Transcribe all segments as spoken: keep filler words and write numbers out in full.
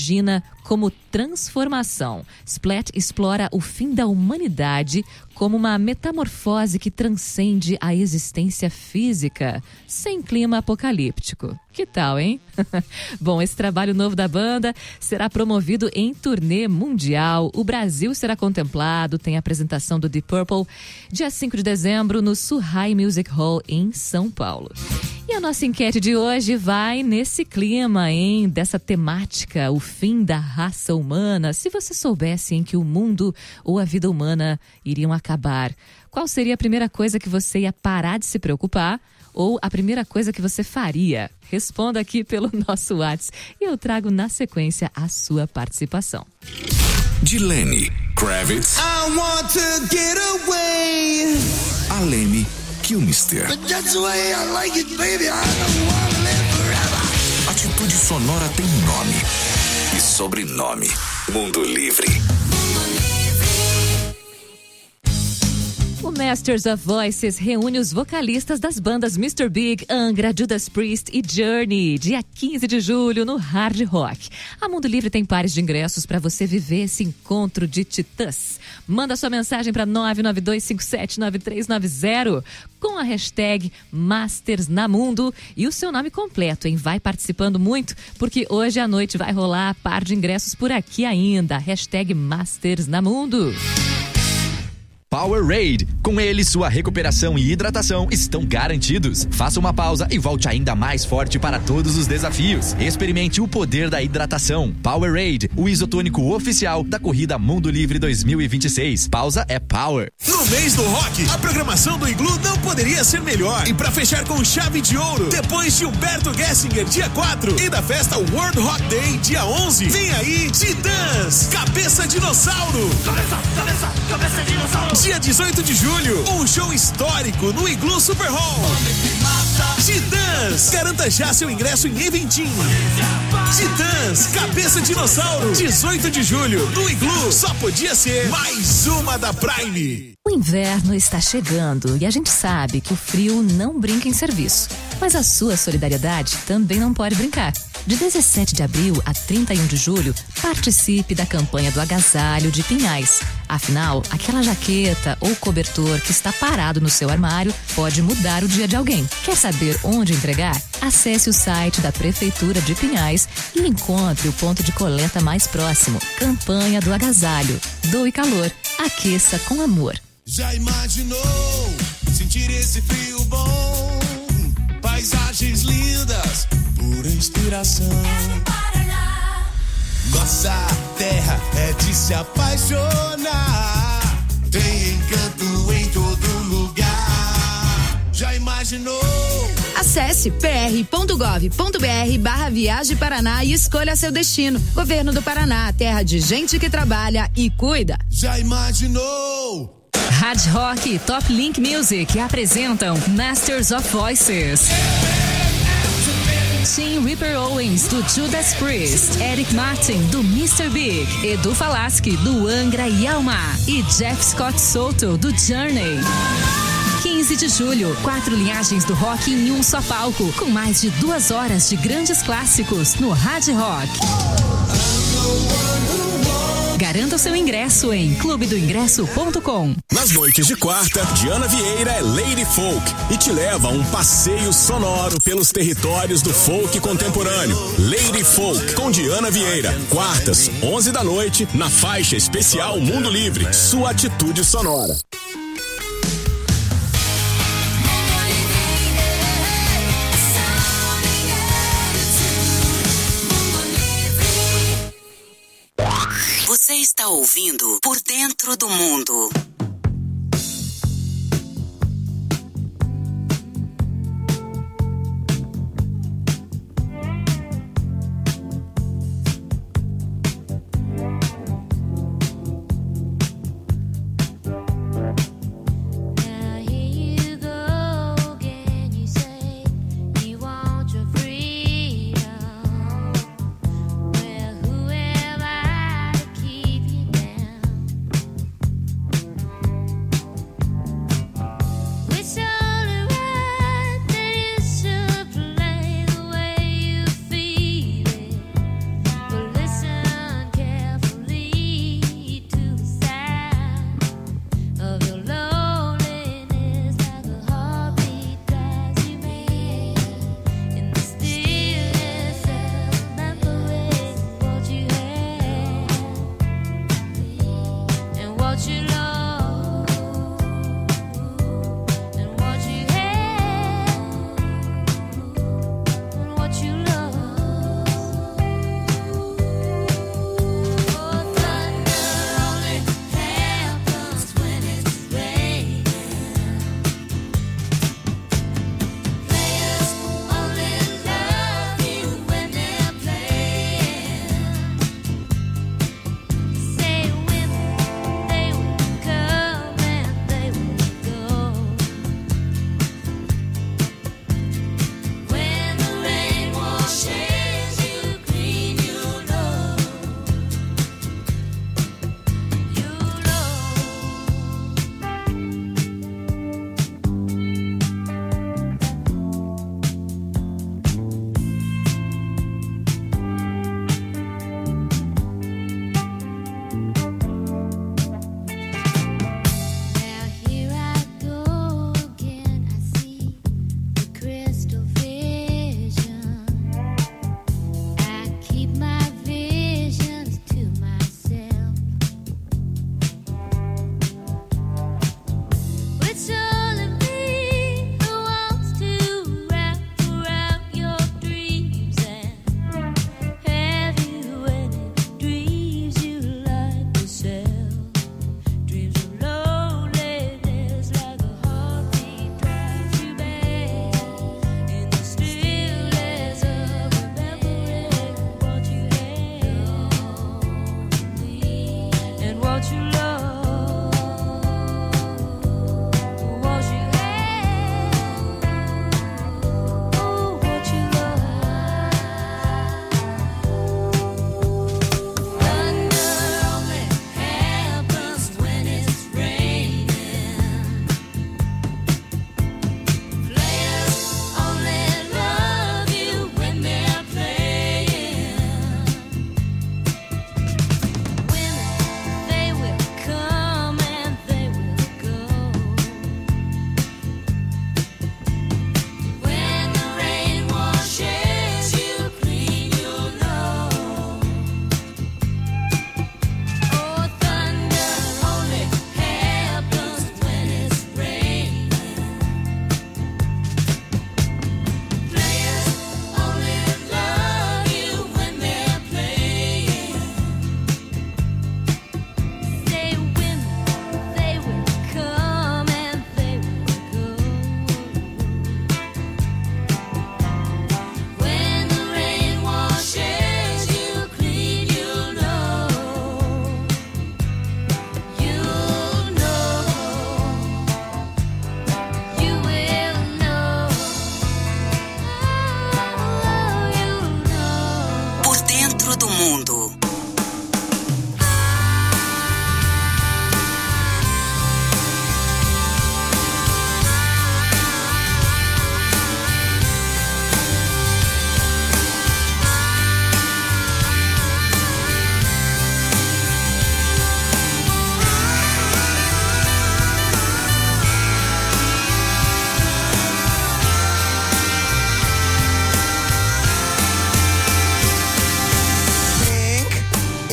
Imagina como transformação. Splat explora o fim da humanidade como uma metamorfose que transcende a existência física, sem clima apocalíptico. Que tal, hein? Bom, esse trabalho novo da banda será promovido em turnê mundial. O Brasil será contemplado, tem a apresentação do Deep Purple, dia cinco de dezembro, no Surrai Music Hall, em São Paulo. E a nossa enquete de hoje vai nesse clima, hein? Dessa temática, o fim da raça humana. Se você soubesse em que o mundo ou a vida humana iriam acabar, qual seria a primeira coisa que você ia parar de se preocupar? Ou a primeira coisa que você faria? Responda aqui pelo nosso WhatsApp e eu trago na sequência a sua participação. De Lenny Kravitz, I want to get away. a Lemmy Kilmister. But that's the way I like it, baby. I don't want to live forever. Atitude Sonora tem nome e sobrenome. Mundo Livre. O Masters of Voices reúne os vocalistas das bandas mister Big, Angra, Judas Priest e Journey, dia quinze de julho, no Hard Rock. A Mundo Livre tem pares de ingressos para você viver esse encontro de titãs. Manda sua mensagem para nove nove dois cinco sete nove três nove zero com a hashtag Masters na Mundo e o seu nome completo, hein? Vai participando muito, porque hoje à noite vai rolar par de ingressos por aqui ainda. Hashtag Masters na Mundo. Powerade. Com ele, sua recuperação e hidratação estão garantidos. Faça uma pausa e volte ainda mais forte para todos os desafios. Experimente o poder da hidratação. Powerade, o isotônico oficial da Corrida Mundo Livre dois mil e vinte e seis. Pausa é power. No mês do rock, a programação do Iglu não poderia ser melhor. E pra fechar com chave de ouro, depois de Humberto Gessinger, dia quatro, e da festa World Rock Day, dia onze, vem aí Titãs, Cabeça Dinossauro. Cabeça, cabeça, cabeça de dinossauro. Dia dezoito de julho, um show histórico no Iglu Super Hall. Titãs, garanta já seu ingresso em Eventim. Titãs, Cabeça Dinossauro, dezoito de julho, no Iglu. Só podia ser mais uma da Prime. O inverno está chegando e a gente sabe que o frio não brinca em serviço. Mas a sua solidariedade também não pode brincar. De dezessete de abril a trinta e um de julho, participe da campanha do agasalho de Pinhais. Afinal, aquela jaqueta ou cobertor que está parado no seu armário pode mudar o dia de alguém. Quer saber onde entregar? Acesse o site da Prefeitura de Pinhais e encontre o ponto de coleta mais próximo. Campanha do agasalho. Doe calor. Aqueça com amor. Já imaginou sentir esse frio bom? Paisagens lindas, pura inspiração. Nossa terra é de se apaixonar. Tem encanto em todo lugar. Já imaginou? Acesse pr.gov.br barra Viagem Paraná e escolha seu destino. Governo do Paraná, terra de gente que trabalha e cuida. Já imaginou? Hard Rock e Top Link Music apresentam Masters of Voices. Tim Ripper Owens, do Judas Priest, Eric Martin, do mister Big, Edu Falaschi, do Angra e Alma e Jeff Scott Soto, do Journey. quinze de julho, quatro linhagens do rock em um só palco, com mais de duas horas de grandes clássicos no Hard Rock. Garanta o seu ingresso em clube do ingresso ponto com. Nas noites de quarta, Diana Vieira é Lady Folk e te leva a um passeio sonoro pelos territórios do folk contemporâneo. Lady Folk com Diana Vieira. Quartas, onze da noite, na faixa especial Mundo Livre. Sua atitude sonora. Você está ouvindo Por Dentro do Mundo. Whoever I keep you down.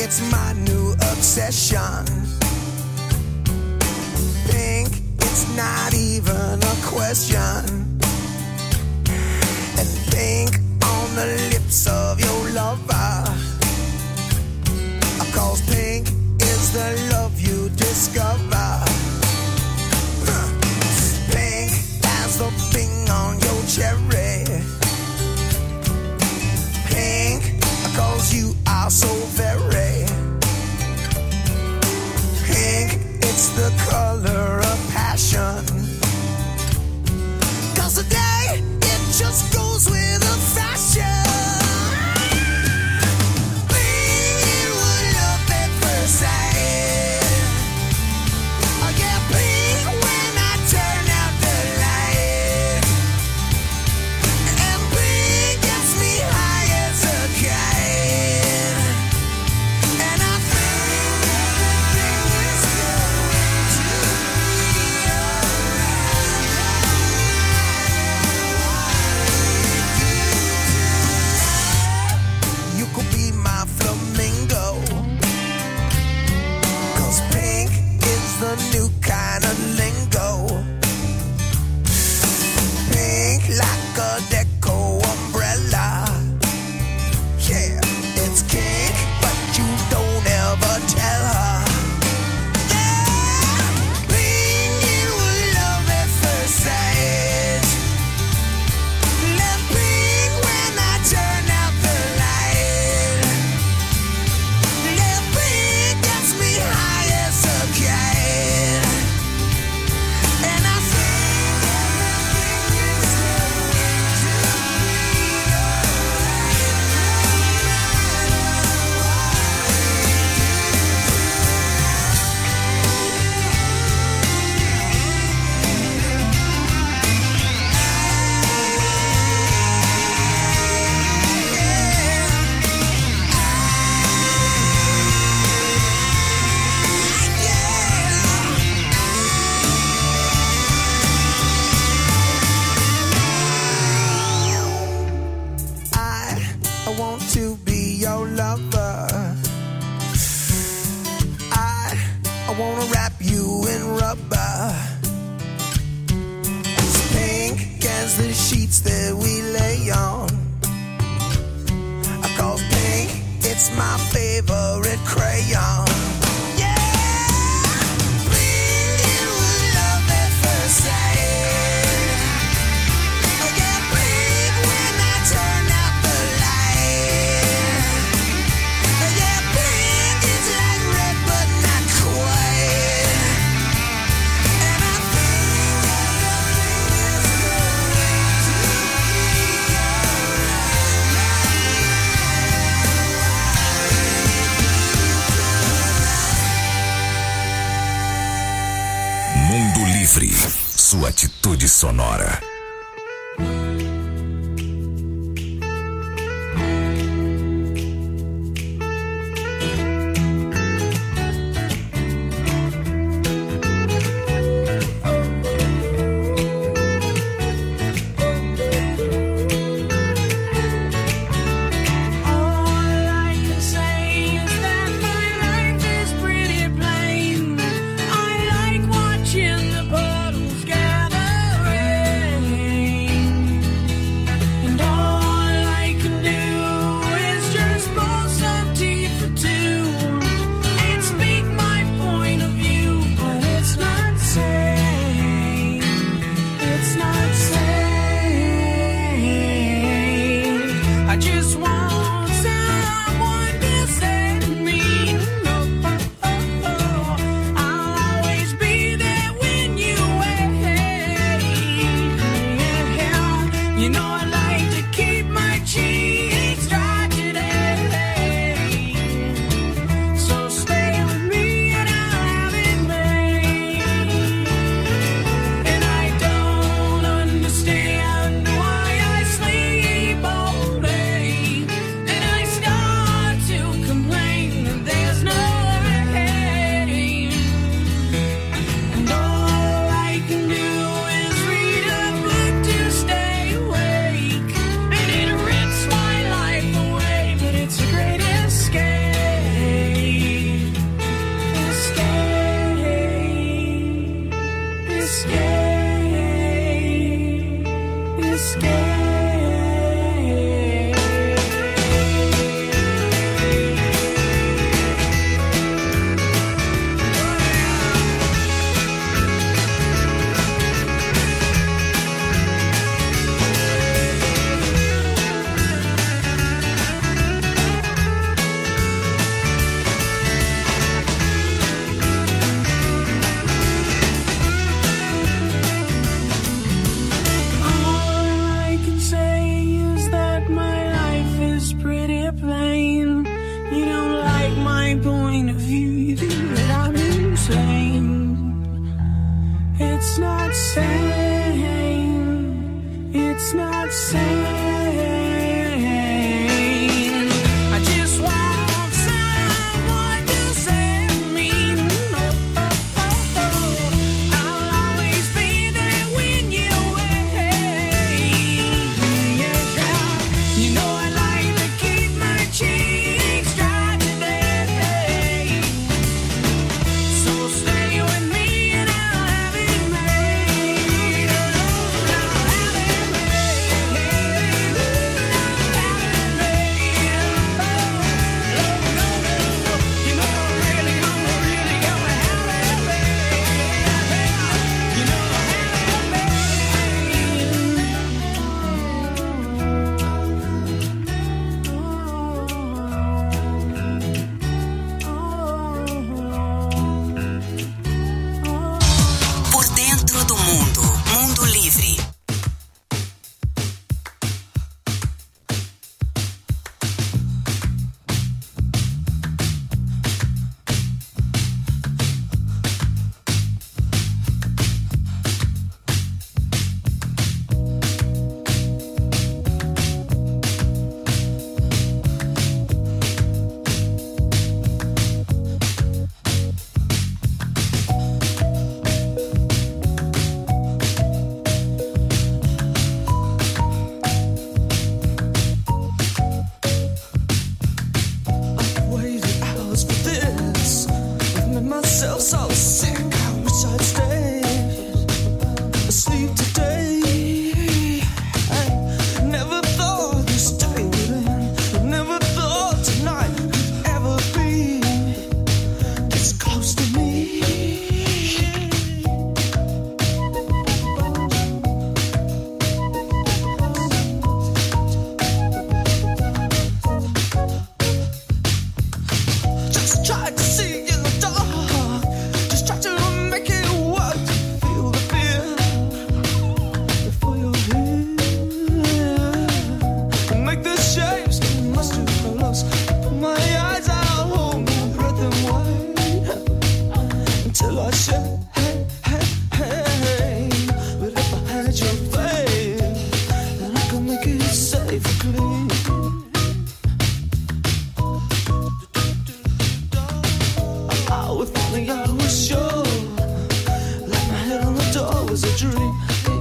it's my new obsession. Pink, it's not even a question. And pink on the lips of your lover. Cause pink is the love you discover. Pink as the thing on your cherry. Pink, cause you are so very. Pink, it's the color of passion. Cause today, it just goes with the fashion. Sua atitude sonora. I like watching the puddles gather in. my point of view that I'm insane. It's not sane. It's not sane. I just want someone to save me. Oh, oh, oh, oh. I'll always be there when you're away. Yeah, you know I like to keep my cheeks dry today. So stay with me and I'll have it made. I'll have it Por dentro do mundo. Mundo Livre. waited hours for this. I've made myself so sick. I wish I'd stay asleep today. I never thought this day would end. I never thought tonight could ever be this close to me. Just try to see in the dark. Just try to make it work. Feel the fear before you're here. Make the shapes come much too close. Put my eyes out, hold my breath and wait until I shake. Hey, hey, hey. But if I had your faith, then I could make it safe and clean. Oh, if only I was sure. Like my head on the door was a dream.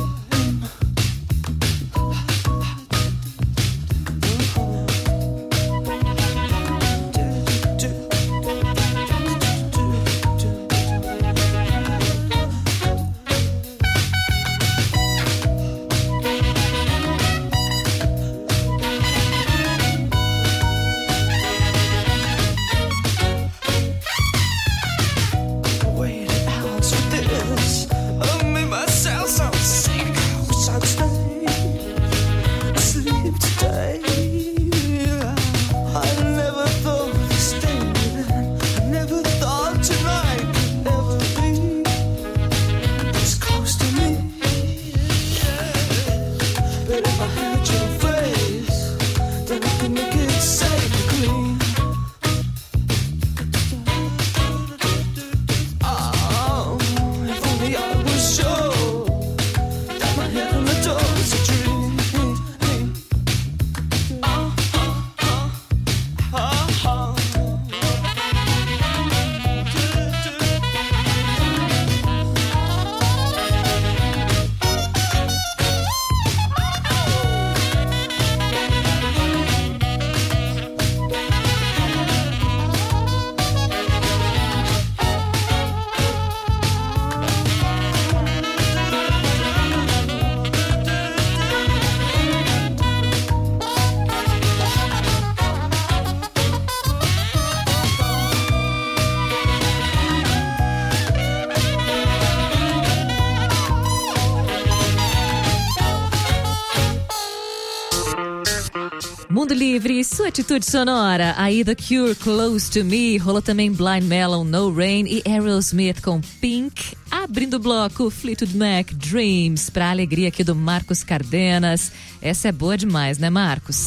Waited hours for this. I made myself so sick. I wish I'd stay asleep today. I never thought this day would end. I never thought tonight could ever be this close to me. But if I had your face, then I could make it safe and clean. Oh, if only I was sure that my head on the door was a dream. Oh, oh, oh, oh, Mundo Livre, sua atitude sonora. Aí The Cure, Close to Me. Rolou também Blind Melon, No Rain e Aerosmith com Pink. Abrindo o bloco, Fleetwood Mac, Dreams, pra alegria aqui do Marcos Cardenas. Essa é boa demais, né, Marcos?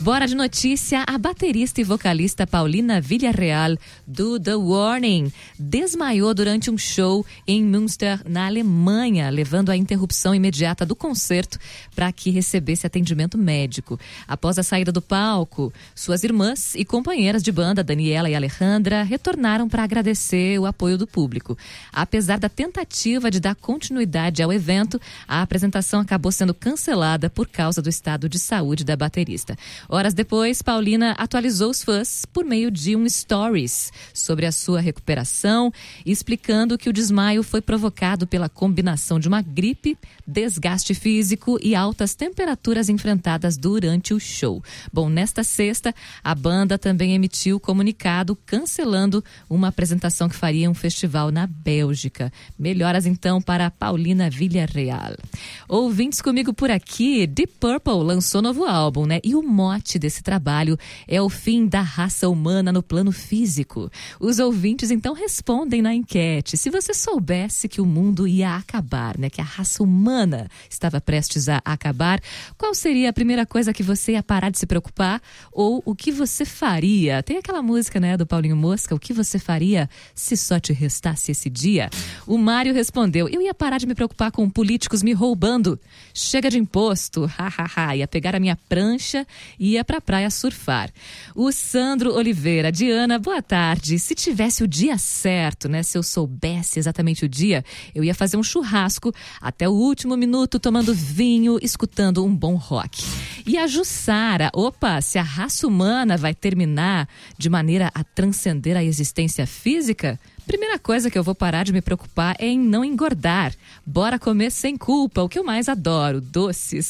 Bora de notícia, a baterista e vocalista Paulina Villarreal, do The Warning, desmaiou durante um show em Münster, na Alemanha, levando à interrupção imediata do concerto para que recebesse atendimento médico. Após a saída do palco, suas irmãs e companheiras de banda, Daniela e Alejandra, retornaram para agradecer o apoio do público. Apesar da tentativa de dar continuidade ao evento, a apresentação acabou sendo cancelada por causa do estado de saúde da baterista. Horas depois, Paulina atualizou os fãs por meio de um stories sobre a sua recuperação, explicando que o desmaio foi provocado pela combinação de uma gripe, desgaste físico e altas temperaturas enfrentadas durante o show. Bom, nesta sexta, a banda também emitiu comunicado cancelando uma apresentação que faria em um festival na Bélgica. Melhoras então para Paulina Villarreal. Ouvintes comigo por aqui, Deep Purple lançou novo álbum, né? E o mote desse trabalho é o fim da raça humana no plano físico. Os ouvintes então respondem na enquete. Se você soubesse que o mundo ia acabar, né? Que a raça humana estava prestes a acabar, qual seria a primeira coisa que você ia parar de se preocupar? Ou o que você faria? Tem aquela música, né, do Paulinho Mosca, o que você faria se só te restasse esse dia? O Mário respondeu, eu ia parar de me preocupar com políticos me roubando. Chega de imposto, hahaha, ia pegar a minha prancha e ia pra praia surfar. O Sandro Oliveira, Diana, boa tarde. Se tivesse o dia certo, né, se eu soubesse exatamente o dia, eu ia fazer um churrasco até o último minuto, tomando vinho, escutando um bom rock. E a Jussara, opa, se a raça humana vai terminar de maneira a transcender a existência física, primeira coisa que eu vou parar de me preocupar é em não engordar. Bora comer sem culpa, o que eu mais adoro, doces.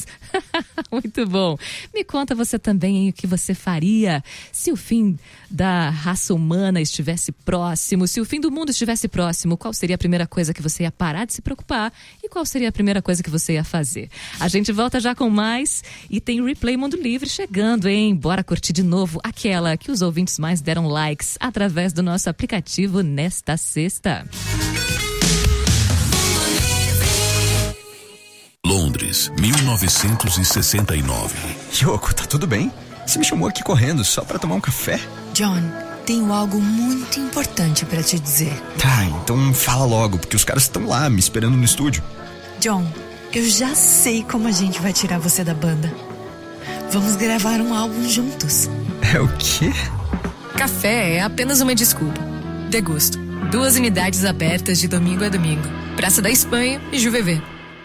Muito bom. Me conta você também hein, o que você faria se o fim da raça humana estivesse próximo, se o fim do mundo estivesse próximo, qual seria a primeira coisa que você ia parar de se preocupar e qual seria a primeira coisa que você ia fazer? A gente volta já com mais e tem Replay Mundo Livre chegando, hein? Bora curtir de novo aquela que os ouvintes mais deram likes através do nosso aplicativo nesta da sexta. Londres, mil novecentos e sessenta e nove. Yoko, tá tudo bem? Você me chamou aqui correndo só pra tomar um café? John, tenho algo muito importante pra te dizer. Tá, então fala logo, porque os caras estão lá me esperando no estúdio. John, eu já sei como a gente vai tirar você da banda. Vamos gravar um álbum juntos. É o quê? Café é apenas uma desculpa. Degusto. Duas unidades abertas de domingo a domingo. Praça da Espanha e Juvevê.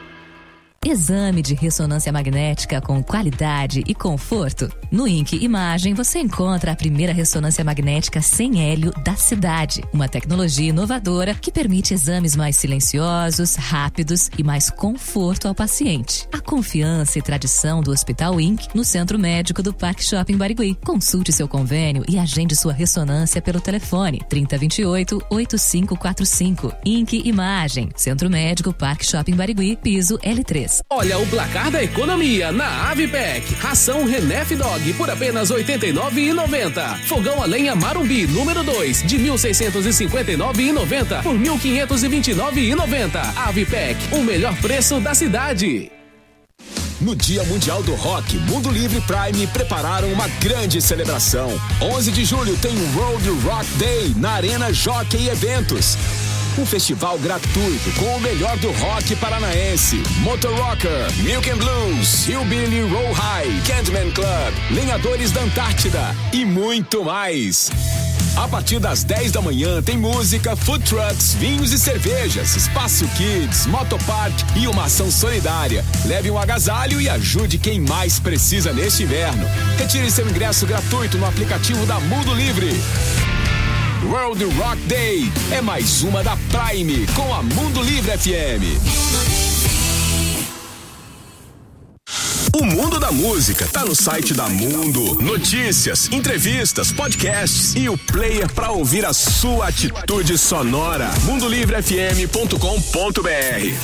Exame de ressonância magnética com qualidade e conforto. No I N C Imagem você encontra a primeira ressonância magnética sem hélio da cidade. Uma tecnologia inovadora que permite exames mais silenciosos, rápidos e mais conforto ao paciente. A confiança e tradição do Hospital I N C no Centro Médico do Parque Shopping Barigui. Consulte seu convênio e agende sua ressonância pelo telefone trinta, vinte e oito, oitenta e cinco quarenta e cinco. I N C Imagem, Centro Médico Parque Shopping Barigui, piso L três. Olha o placar da economia na Avipec. Ração Renef Dog por apenas oitenta e nove reais e noventa centavos. Fogão a lenha Marumbi número dois de mil seiscentos e cinquenta e nove reais e noventa centavos por mil quinhentos e vinte e nove reais e noventa centavos. Avipec, o melhor preço da cidade. No Dia Mundial do Rock, Mundo Livre Prime prepararam uma grande celebração. onze de julho tem o World Rock Day na Arena Jockey Eventos. Um festival gratuito com o melhor do rock paranaense. Motor Rocker, Milk and Blues, Hillbilly Roll High, Candyman Club, Lenhadores da Antártida e muito mais. A partir das dez da manhã tem música, food trucks, vinhos e cervejas, espaço kids, motopark e uma ação solidária. Leve um agasalho e ajude quem mais precisa neste inverno. Retire seu ingresso gratuito no aplicativo da Mundo Livre. World Rock Day é mais uma da Prime com a Mundo Livre F M. O mundo da música tá no site da Mundo. Notícias, entrevistas, podcasts e o player para ouvir a sua atitude sonora. mundo livre f m ponto com ponto b r.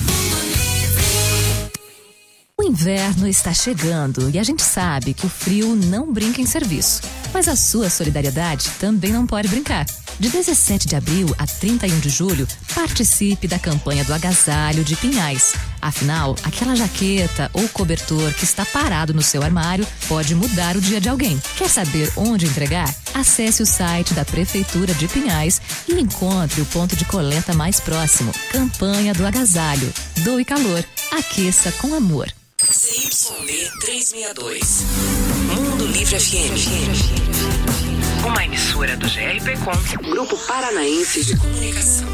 O inverno está chegando e a gente sabe que o frio não brinca em serviço. Mas a sua solidariedade também não pode brincar. De dezessete de abril a trinta e um de julho, participe da campanha do agasalho de Pinhais. Afinal, aquela jaqueta ou cobertor que está parado no seu armário pode mudar o dia de alguém. Quer saber onde entregar? Acesse o site da Prefeitura de Pinhais e encontre o ponto de coleta mais próximo. Campanha do agasalho. Doe calor. Aqueça com amor. C Y D trezentos e sessenta e dois. Mundo Livre F M. Uma emissora do G R P Com, Grupo Paranaense de Comunicação.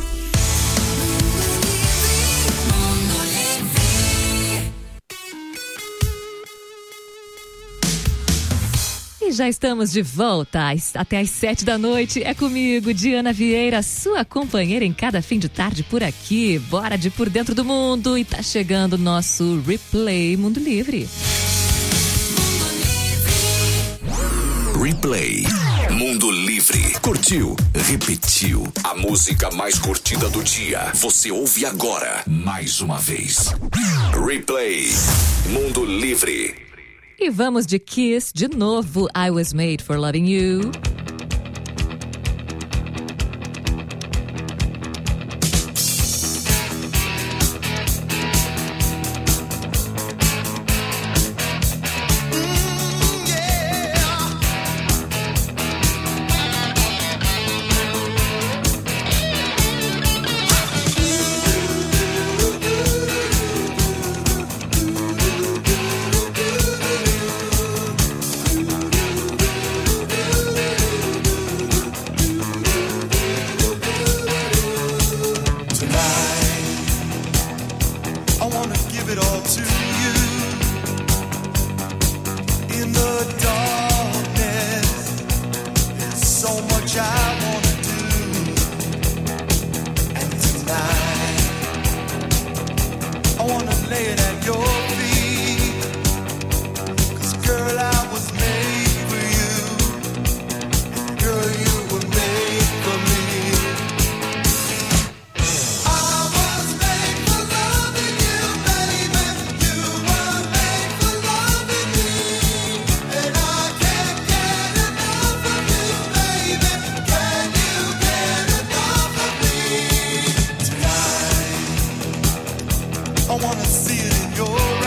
E já estamos de volta, até às sete da noite. É comigo, Diana Vieira, sua companheira em cada fim de tarde por aqui. Bora de Por Dentro do Mundo e tá chegando o nosso Replay Mundo Livre. Replay Mundo Livre. Curtiu? Repetiu? A música mais curtida do dia. Você ouve agora, mais uma vez. Replay Mundo Livre. E vamos de Kiss de novo. I Was Made for Loving You. I wanna see it in your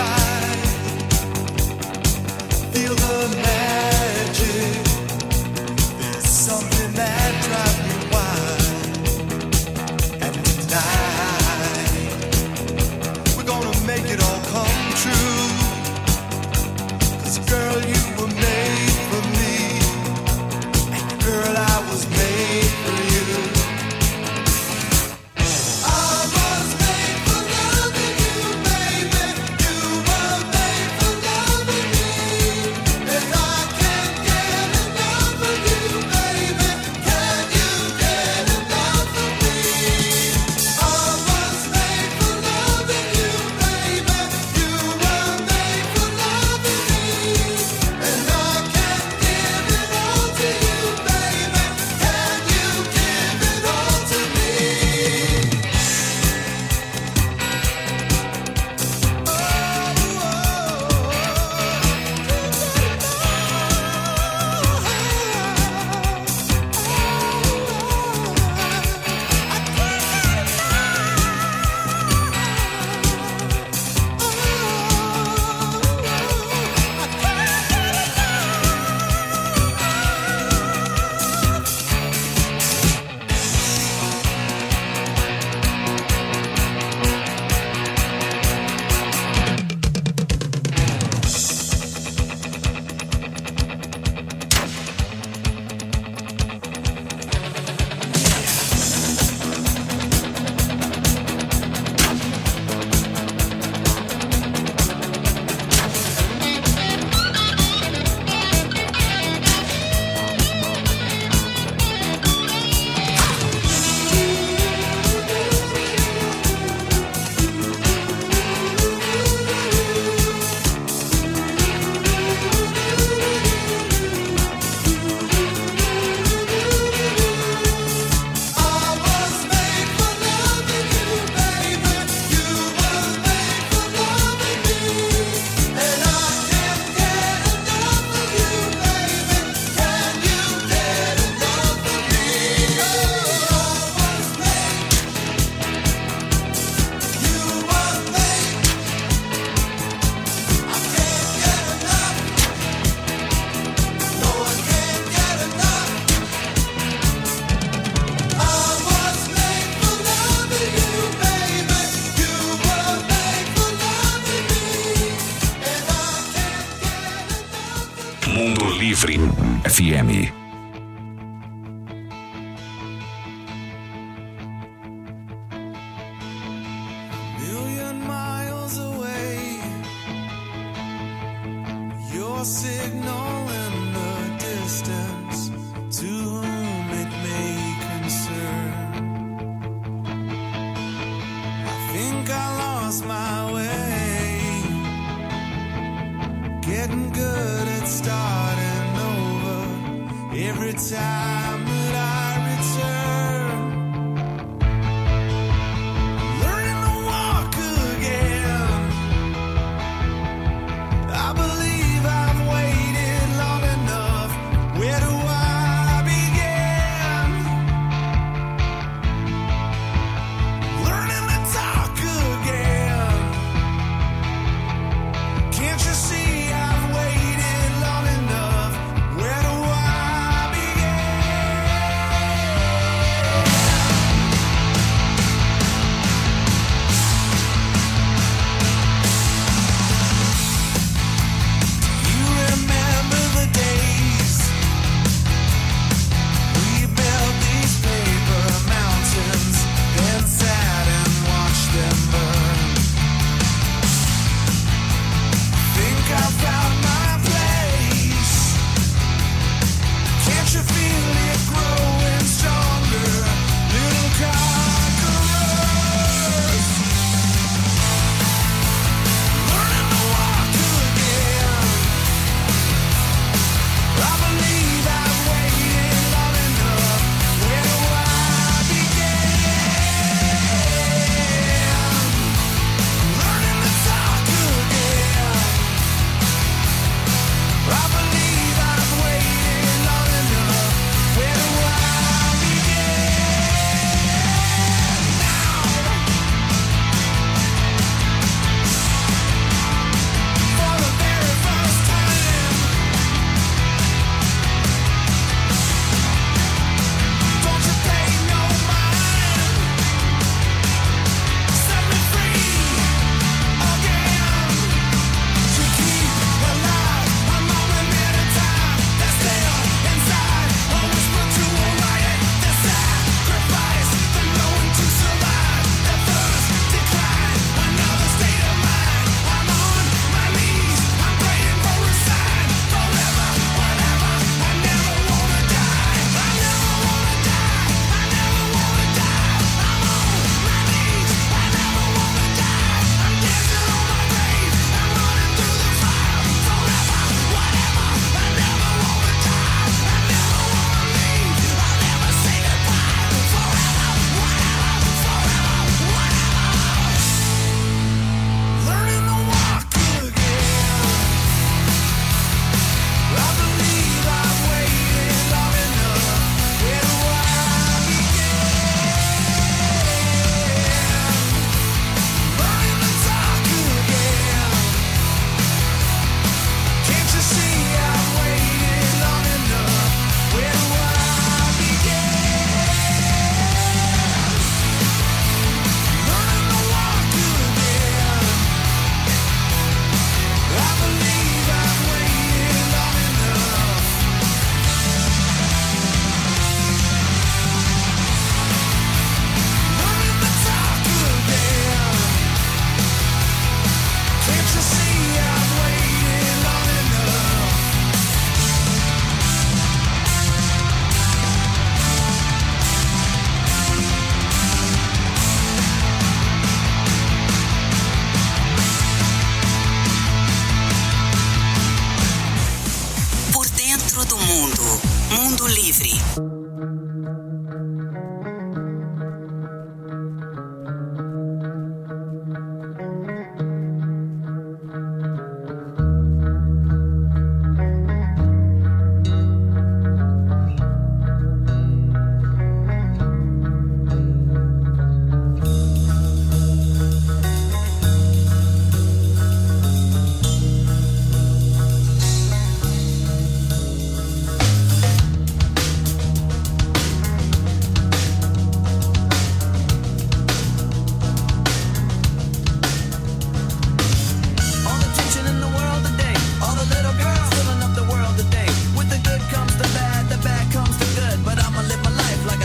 Livre F M. Million miles away, your signal in the distance, to whom it may concern. I think I lost my way, getting good at starting over every time that I return. Learning to walk again. I believe I've waited long enough. Where do I begin? Learning to talk again. Can't you see I've waited long enough? Where do I begin?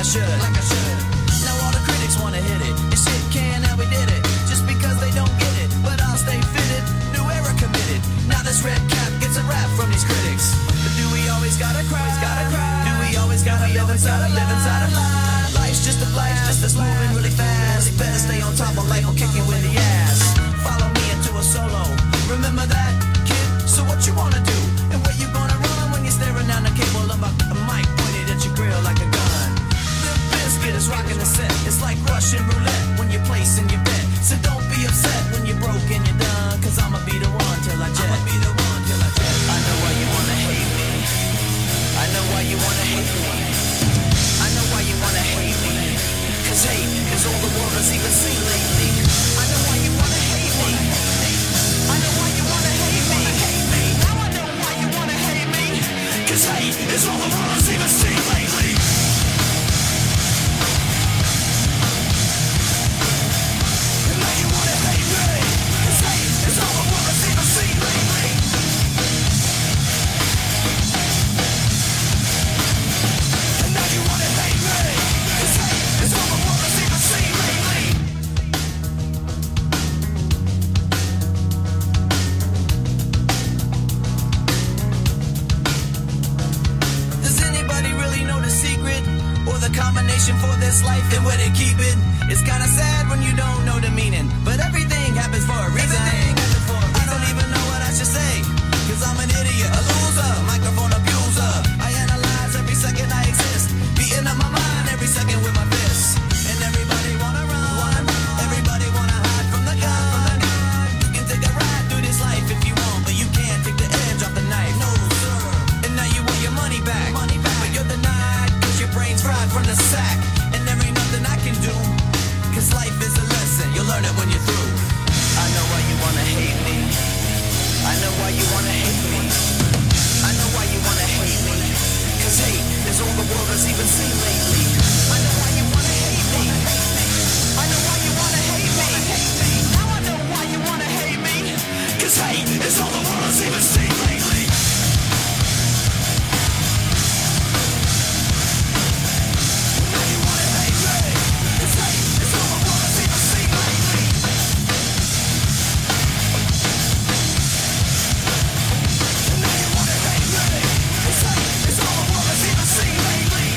should, like I should. Now all the critics wanna hit it. This shit can and we did it. Just because they don't get it, but I'll stay fitted. New era committed. Now this red cap gets a rap from these critics. But do we always gotta cry? Gotta cry. Do we always gotta live inside a live inside a lie? Life's just a blast, just that's moving really fast. Better stay on top of life or kick you in the ass. Follow me into a solo. Remember that, kid? So what you wanna do? And where you gonna run when you're staring down the cable of a, a mic pointed at your grill like a gun? The biscuit is rocking the set. It's like Russian roulette when you're placing your bet. So don't be upset when you're broke and you're done. Cause I'ma be the one till I jet. I'ma be the one till I jet. I know why you wanna hate me. I know why you wanna hate me. I know why you wanna hate me. Cause hate is all the world has even seen lately. I know why you wanna hate me. I know why you wanna hate me. Now I know why you wanna hate me. Cause hate is all the world has even seen lately. And now you wanna hate me. Cause hate is all the world has even seen lately. And now you wanna hate me. Cause hate is all the world has even seen lately. Does anybody really know the secret or the combination for this life and where they keep it? It's kinda sad when you don't know the meaning, but everything happens for a reason. I don't even know what I should say, cause I'm an idiot, a loser, microphone abuser. I analyze every second I exist, beating up my mind every second with my fists. And everybody wanna run, everybody wanna hide from the gun. You can take a ride through this life if you want, but you can't take the edge off the knife. No, sir. And now you want your money back, money back. But you're denied, cause your brain's fried from the sack. And there ain't nothing I can do, cause life is a lesson, you'll learn it when you're through. I know why you wanna hate me. I know why you wanna hate me. I know why you wanna hate me. Cause hate is all the world has even seen lately. I know why you wanna hate me. I know why you wanna hate me. Now I know why you wanna hate me. Cause hate is all the world has even seen lately. Now you wanna hate me. Cause hate is all the world has even seen lately. Now you wanna hate me. Cause hate is all the world has even seen lately.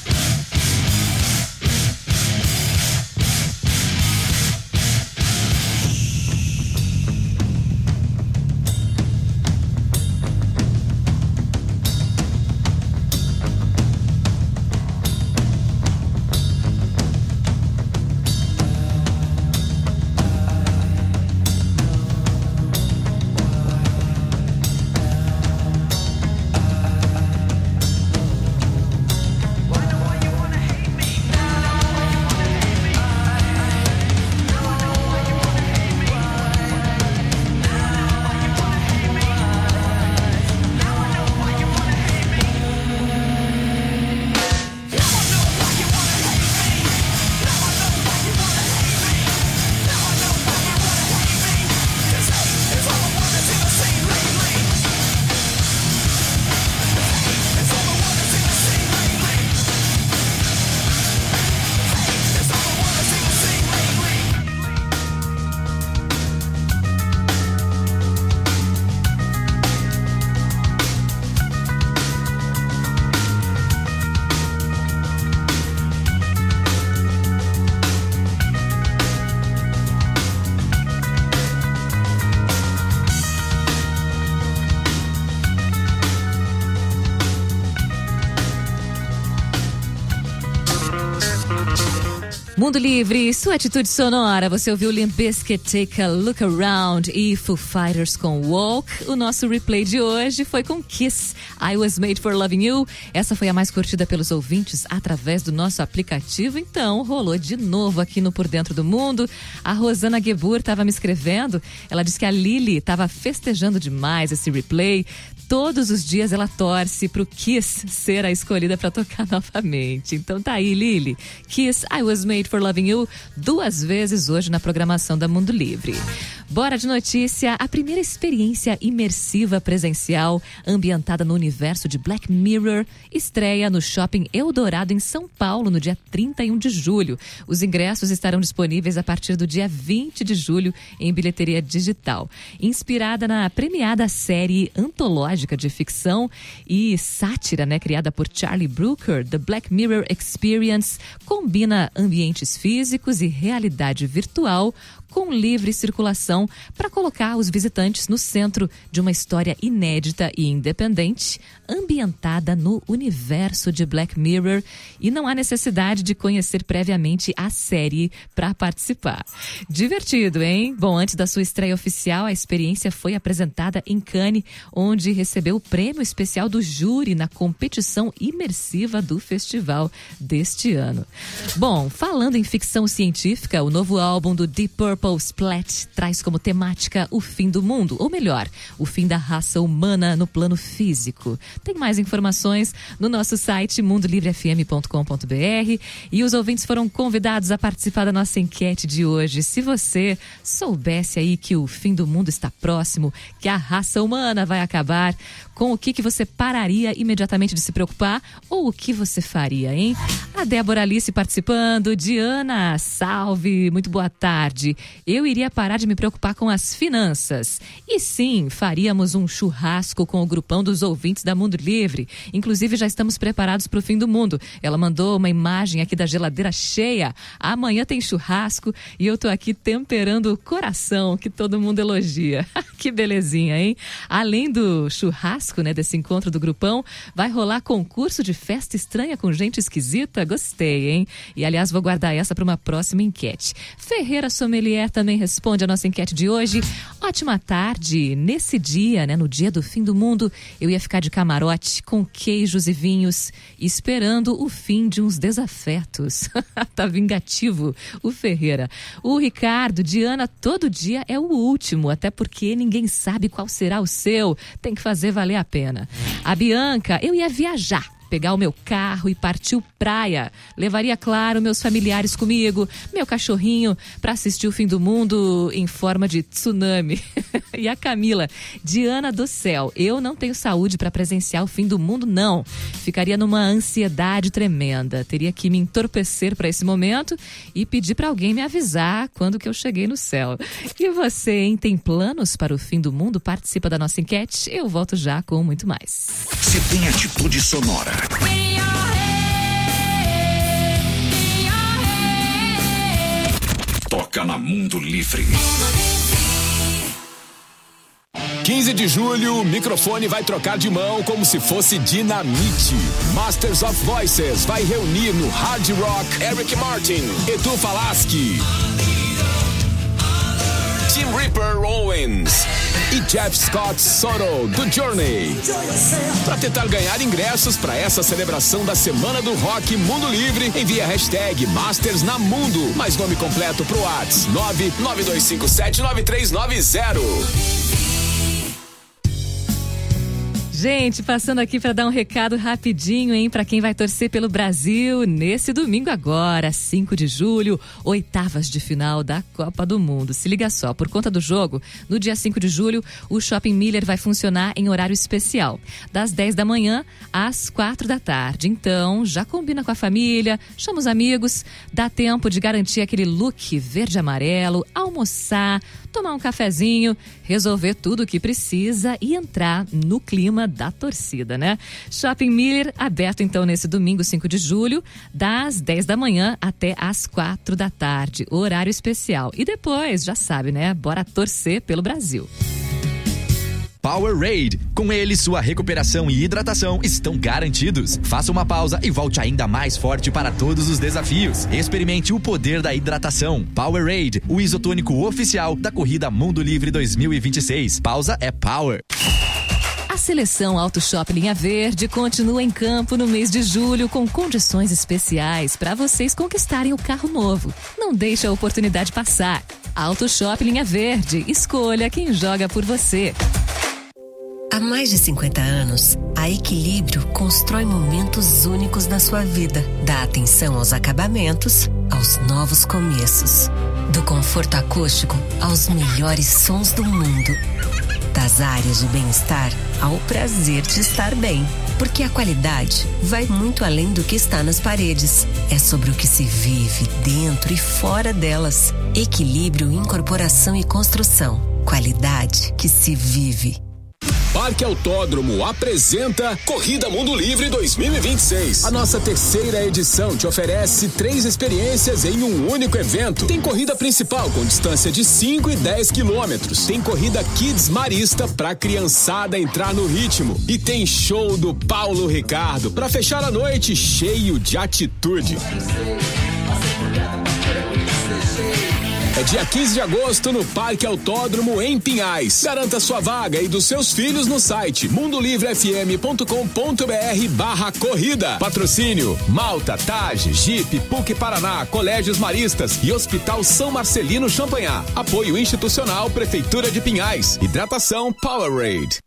Mundo Livre, sua atitude sonora. Você ouviu Limp Bizkit, Take a Look Around e Foo Fighters com Walk. O nosso replay de hoje foi com Kiss, I Was Made for Loving You. Essa foi a mais curtida pelos ouvintes através do nosso aplicativo. Então, rolou de novo aqui no Por Dentro do Mundo. A Rosana Gebur estava me escrevendo. Ela disse que a Lili estava festejando demais esse replay. Todos os dias ela torce pro Kiss ser a escolhida para tocar novamente. Então tá aí, Lili. Kiss, I Was Made for Loving You, duas vezes hoje na programação da Mundo Livre. Bora de notícia. A primeira experiência imersiva presencial ambientada no universo de Black Mirror estreia no Shopping Eldorado em São Paulo no dia trinta e um de julho. Os ingressos estarão disponíveis a partir do dia vinte de julho em bilheteria digital. Inspirada na premiada série antológica de ficção e sátira, né, criada por Charlie Brooker, The Black Mirror Experience combina ambientes físicos e realidade virtual com livre circulação para colocar os visitantes no centro de uma história inédita e independente, ambientada no universo de Black Mirror, e não há necessidade de conhecer previamente a série para participar. Divertido, hein? Bom, antes da sua estreia oficial, a experiência foi apresentada em Cannes, onde recebeu o prêmio especial do júri na competição imersiva do festival deste ano. Bom, falando em ficção científica, o novo álbum do Deep Purple, Splat, traz como temática o fim do mundo, ou melhor, o fim da raça humana no plano físico. Tem mais informações no nosso site mundo livre f m ponto com ponto b r, e os ouvintes foram convidados a participar da nossa enquete de hoje. Se você soubesse aí que o fim do mundo está próximo, que a raça humana vai acabar, com o que, que você pararia imediatamente de se preocupar, ou o que você faria, hein? A Débora Alice participando. Diana, salve, muito boa tarde. Eu iria parar de me preocupar com as finanças. E sim, faríamos um churrasco com o grupão dos ouvintes da Mundo Livre. Inclusive, já estamos preparados para o fim do mundo. Ela mandou uma imagem aqui da geladeira cheia. Amanhã tem churrasco e eu tô aqui temperando o coração, que todo mundo elogia. Que belezinha, hein? Além do churrasco, né, desse encontro do grupão, vai rolar concurso de festa estranha com gente esquisita? Gostei, hein? E, aliás, vou guardar essa para uma próxima enquete. Ferreira Sommelier também responde a nossa enquete de hoje. Ótima tarde. Nesse dia, né, no dia do fim do mundo, eu ia ficar de camarote com queijos e vinhos, esperando o fim de uns desafetos. Tá vingativo o Ferreira. O Ricardo, Diana, todo dia é o último, até porque ninguém sabe qual será o seu. Tem que fazer valer a pena. A Bianca, eu ia viajar, pegar o meu carro e partir praia. Levaria, claro, meus familiares comigo, meu cachorrinho, para assistir o fim do mundo em forma de tsunami. E a Camila, Diana do céu, eu não tenho saúde para presenciar o fim do mundo, não. Ficaria numa ansiedade tremenda. Teria que me entorpecer para esse momento e pedir para alguém me avisar quando que eu cheguei no céu. E você, hein? Tem planos para o fim do mundo? Participa da nossa enquete. Eu volto já com muito mais. Se tem atitude sonora, toca na Mundo Livre. quinze de julho, o microfone vai trocar de mão como se fosse dinamite. Masters of Voices vai reunir no Hard Rock Eric Martin, Edu Falaschi, Tim Ripper Owens e Jeff Scott Soto, do Journey. Para tentar ganhar ingressos para essa celebração da Semana do Rock Mundo Livre, envie a hashtag Masters na Mundo, mais nome completo pro WhatsApp nove nove dois cinco sete nove três nove zero. Gente, passando aqui para dar um recado rapidinho, hein, para quem vai torcer pelo Brasil nesse domingo agora, cinco de julho, oitavas de final da Copa do Mundo. Se liga só, por conta do jogo, no dia cinco de julho, o Shopping Miller vai funcionar em horário especial, das dez da manhã às quatro da tarde. Então, já combina com a família, chama os amigos, dá tempo de garantir aquele look verde-amarelo, almoçar, tomar um cafezinho, resolver tudo o que precisa e entrar no clima da torcida, né? Shopping Miller aberto então nesse domingo cinco de julho, das dez da manhã até às quatro da tarde, horário especial. E depois, já sabe, né? Bora torcer pelo Brasil. Powerade. Com ele, sua recuperação e hidratação estão garantidos. Faça uma pausa e volte ainda mais forte para todos os desafios. Experimente o poder da hidratação. Powerade, o isotônico oficial da corrida Mundo Livre dois mil e vinte e seis. Pausa é Power. A seleção Auto Shop Linha Verde continua em campo no mês de julho com condições especiais para vocês conquistarem o carro novo. Não deixe a oportunidade passar. Auto Shop Linha Verde. Escolha quem joga por você. Há mais de cinquenta anos, a Equilíbrio constrói momentos únicos na sua vida. Dá atenção aos acabamentos, aos novos começos. Do conforto acústico aos melhores sons do mundo. Das áreas de bem-estar ao prazer de estar bem. Porque a qualidade vai muito além do que está nas paredes. É sobre o que se vive dentro e fora delas. Equilíbrio, incorporação e construção. Qualidade que se vive. Parque Autódromo apresenta Corrida Mundo Livre dois mil e vinte e seis. A nossa terceira edição te oferece três experiências em um único evento. Tem corrida principal com distância de cinco e dez quilômetros. Tem corrida Kids Marista pra criançada entrar no ritmo. E tem show do Paulo Ricardo pra fechar a noite cheio de atitude. É dia quinze de agosto no Parque Autódromo em Pinhais. Garanta sua vaga e dos seus filhos no site mundolivrefm.com.br barra corrida. Patrocínio Malta, Tage, Jeep, P U C Paraná, Colégios Maristas e Hospital São Marcelino Champagnat. Apoio institucional Prefeitura de Pinhais. Hidratação Powerade.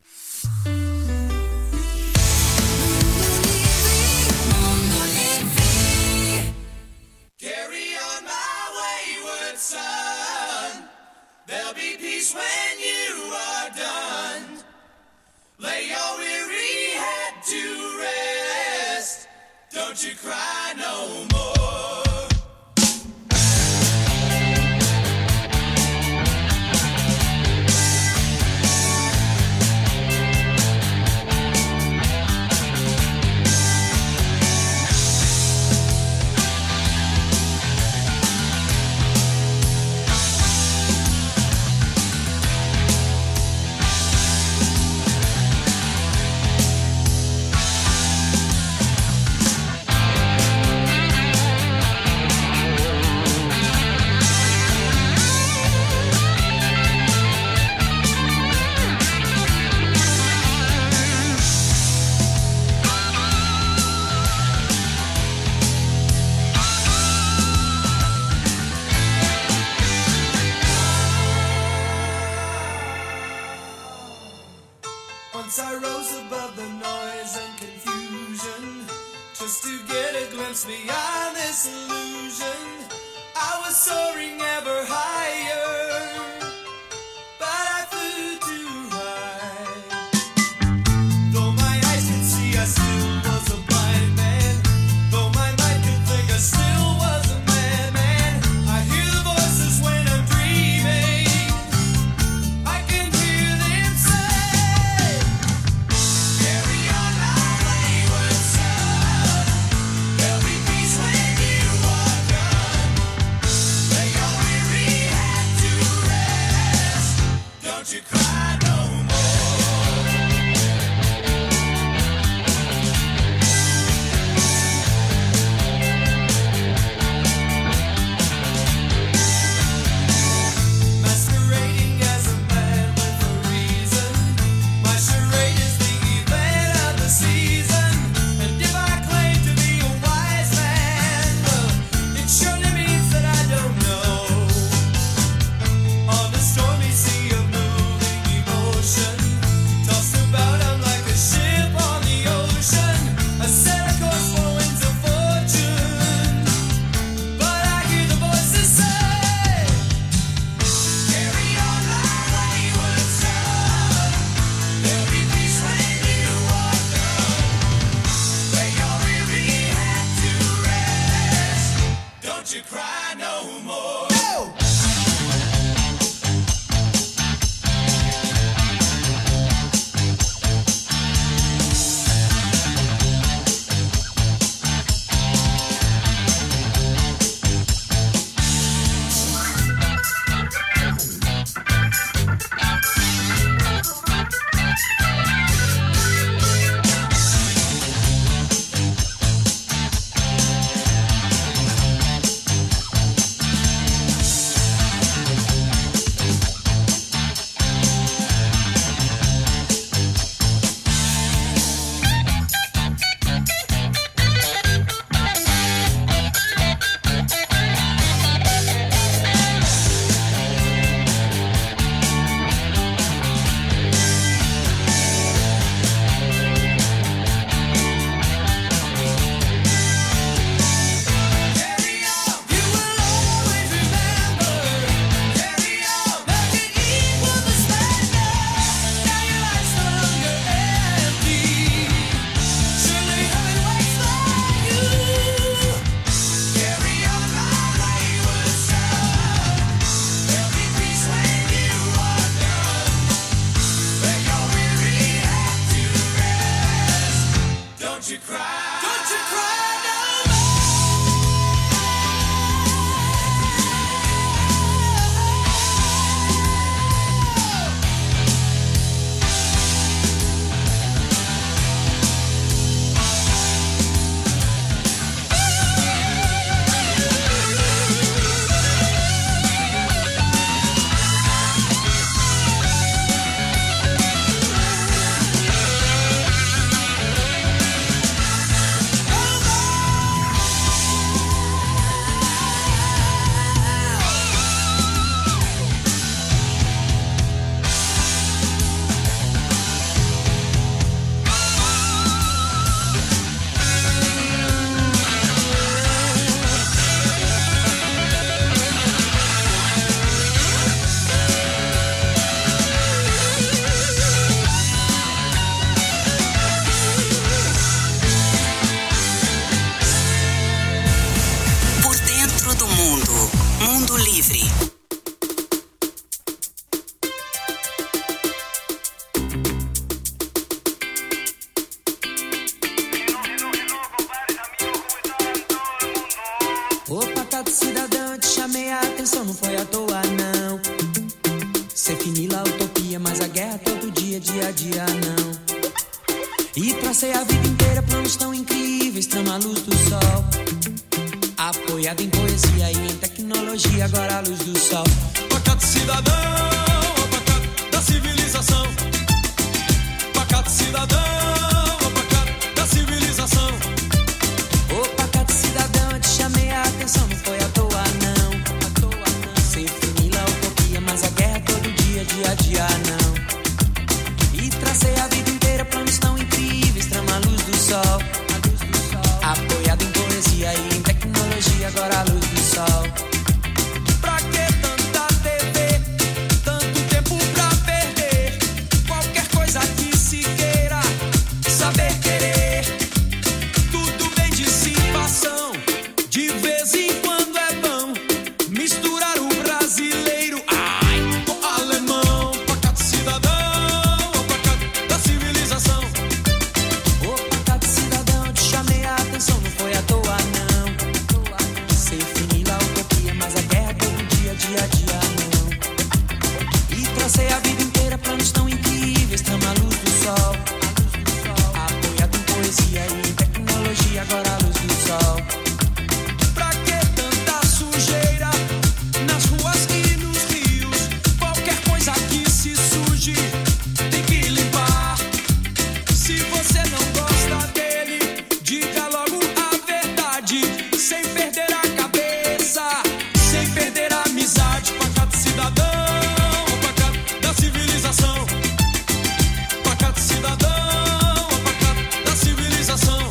There'll be peace when you are done. Lay your weary head to rest. Don't you cry no more. Once I rose above the noise and confusion, just to get a glimpse beyond this illusion. I was soaring ever higher, but I flew too high. Though my eyes could see, I still was a blind man. Though my mind could think, I still was a madman. I hear the voices when I'm dreaming. I can hear them say, you cry no masquerading as a man with a reason. My charade is the event of the season. And if I claim to be a wise man, well, it surely means that I don't know. On the stormy sea of tossed about, I'm like a ship on the ocean. I set a course for winds of fortune, but I hear the voices say, carry on my wayward son. There'll be peace when you are done. Lay your weary head to rest. Don't you cry no more. Livre. Ô pacato cidadão, eu te chamei a atenção, não foi à toa não. Cê finila a utopia, mas a guerra todo dia, dia a dia não. E tracei a vida inteira planos tão incríveis, trama a luz do sol. Apoiado em poesia e em tecnologia, agora a luz do sol. Pacato cidadão, ô pacato da civilização. Pacato cidadão, ô pacato da civilização. Ô pacato cidadão, eu te chamei a atenção, não foi à toa não. À toa não. Cê finila a utopia, mas a guerra todo dia, dia a dia não. E tracei a vida inteira planos tão incríveis, trama a luz do sol. Apoiado em poesia e em tecnologia, agora a luz do sol. Pra que tanta T V? Tanto tempo pra perder. Qualquer coisa que se queira, saber querer. Tudo bem dissipação, de vez em quando é bom misturar o brasileiro, ai, com o alemão. Pacato cidadão, o pacato da civilização. O pacato cidadão, eu te chamei a atenção, não foi à toa não. Cê finila a utopia, mas a guerra todo dia, dia a dia não. E tracei a vida inteira planos tão incríveis, trama a luz do sol. Apoiado em poesia e em tecnologia, agora a luz do sol. Pra que tanta sujeira nas ruas e nos rios? Qualquer coisa que se suje tem que limpar. Se você não gosta dele, diga logo a verdade, sem perder a cabeça, sem perder a amizade. Pacato cidadão, o pacato da civilização. Pacato cidadão, o pacato da civilização.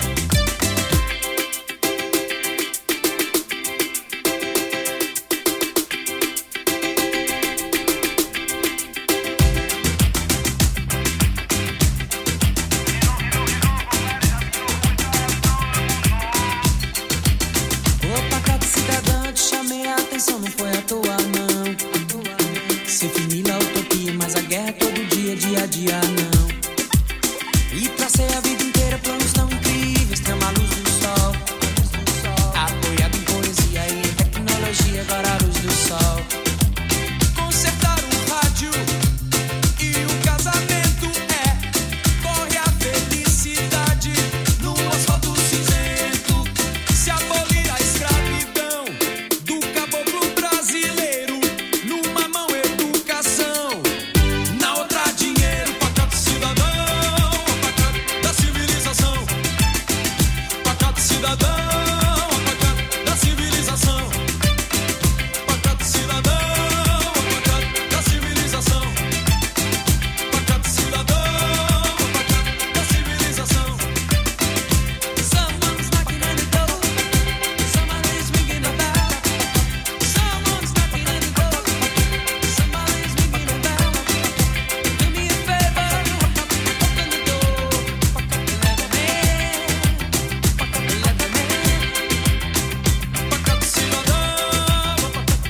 Ô pacato cidadão, eu te chamei a atenção, não foi à toa não. Cê finila a utopia, mas a guerra todo dia, dia a dia não. E tracei a vida inteira planos tão incríveis, trama a luz do sol. Apoiado em poesia e em tecnologia, agora a luz do sol. Consertar um rádio e um casamento é. Corre a felicidade no asfalto cinzento. Se abolir a escravidão do caboclo brasileiro, numa mão educação, na outra dinheiro. Pacato cidadão, pacato da civilização. Pacato cidadão, pacato da civilização. Pacato cidadão, pacato da civilização. Pacato cidadão, pacato da civilização. Someone's knocking on the door. Somebody's ringing a bell. Someone's knocking on the door. Somebody's ringing a bell. Do me a favor, open the door. Pacato letterman. Pacato letterman. Pacato cidadão,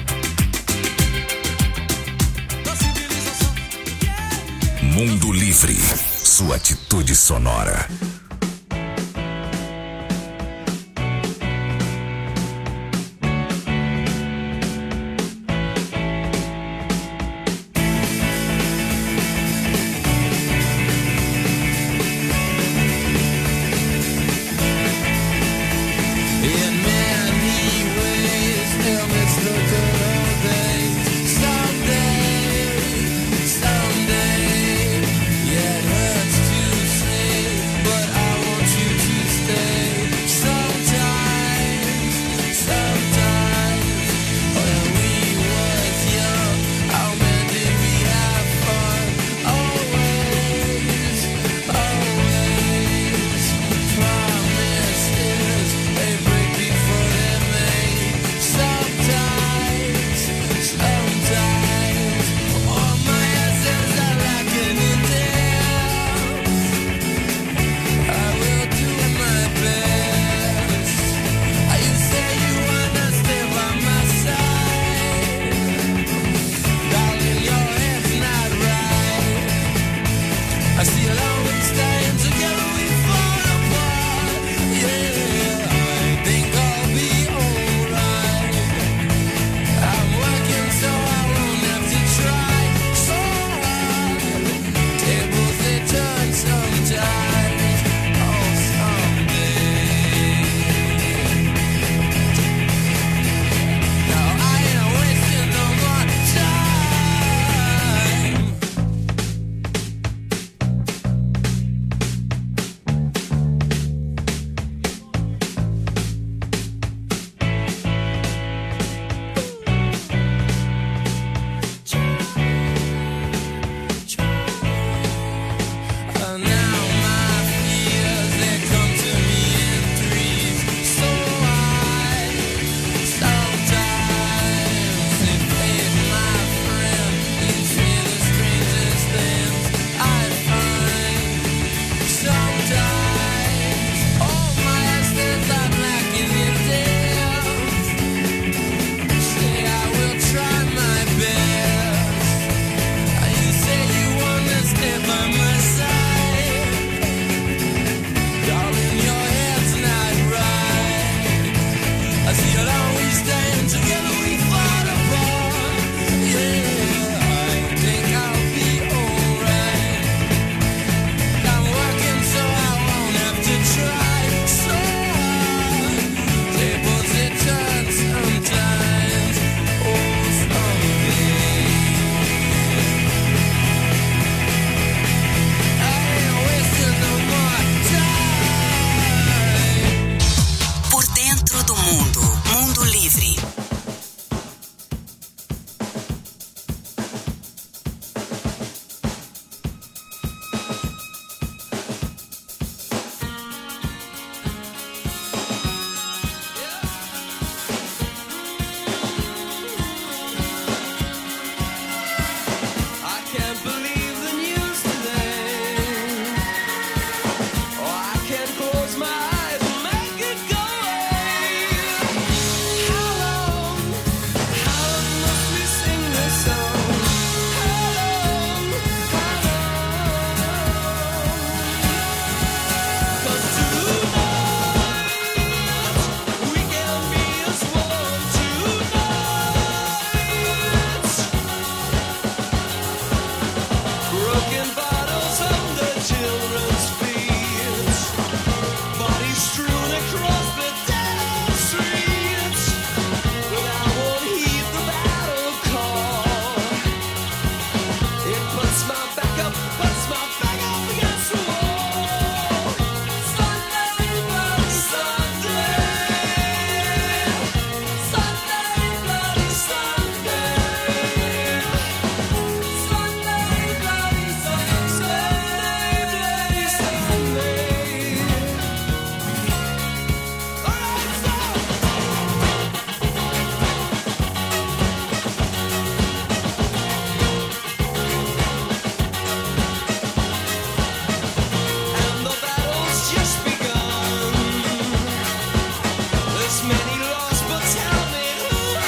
pacato da civilização. Mundo Livre, sua atitude sonora.